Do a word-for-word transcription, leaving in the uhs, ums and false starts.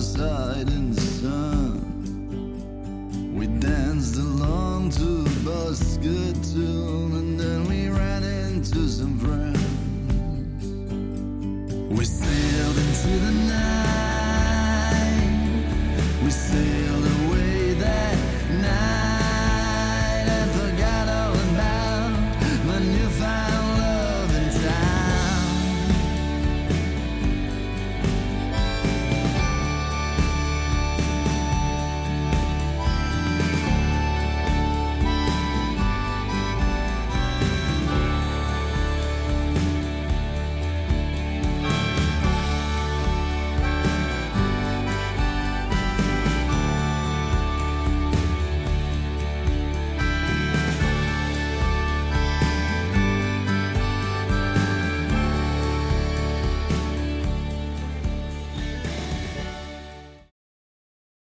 side in the sun. We danced along to a basket tune, and then we ran into some friends. We sailed into the night. We sailed